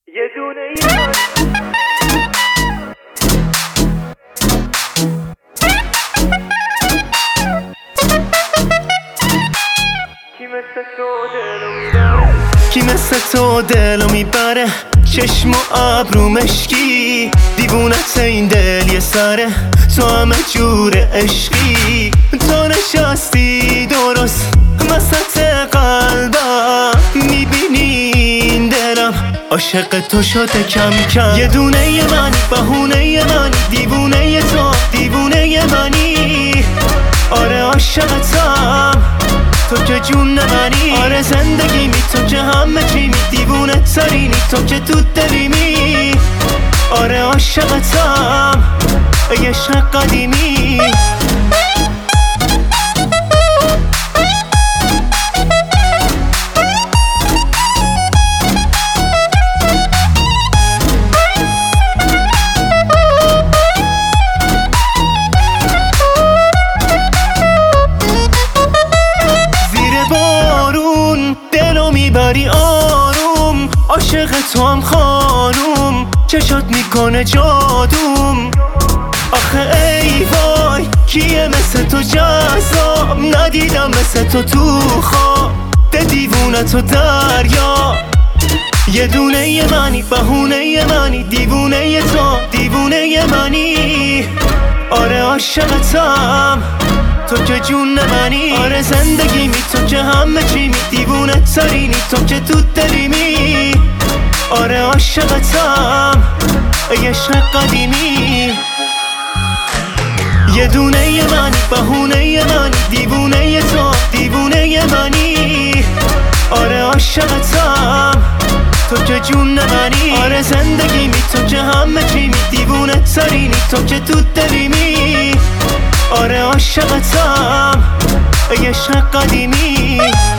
یه دونه ایمان کی مثل تو دلو میبره چشم و ابرو مشکی دیوونت این دل یه سره تو همه جور عشقی تو نشستی درست وسط قلبم میبینی این دلم عاشق تو شده کم کم یه دونه منی بهونه منی دیوونه تو دیوونه منی آره عاشقتم تو که جون منی آره زندگی می تو که همه چی می دیوونه ترینی تو که تو دلیمی آره عاشقتم ای عشق قدیمی میبری آروم عاشق تو هم خانوم چشات میکنه جادوم آخه ای وای کیه مثل تو جذاب ندیدم مثل تو خواب ده دیوونه تو دریا یه دونه منی بهونه منی دیوونه تو دیوونه منی آره عاشقتم تو که جون منی آره زندگی می تو که همه چی می دیوونه ترینی تو که تو دلیمی آره عاشقتم ای عشق قدیمی یه دونه منی بهونه منی دیوونه تو دیوونه منی آره عاشقتم تو که جون منی آره زندگی می تو که همه چی می دیوونه ترینی تو که تو دلیمی آره عاشقتم ای عشق قدیمی